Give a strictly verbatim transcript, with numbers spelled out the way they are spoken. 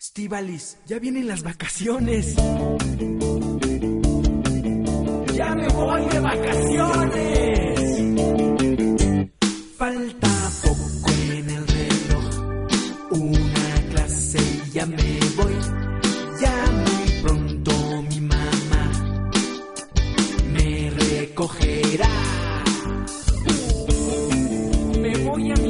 Estíbaliz, ya vienen las vacaciones. ¡Ya me voy de vacaciones! Falta poco en el reloj, una clase y ya me voy. Ya muy pronto mi mamá me recogerá. Me voy a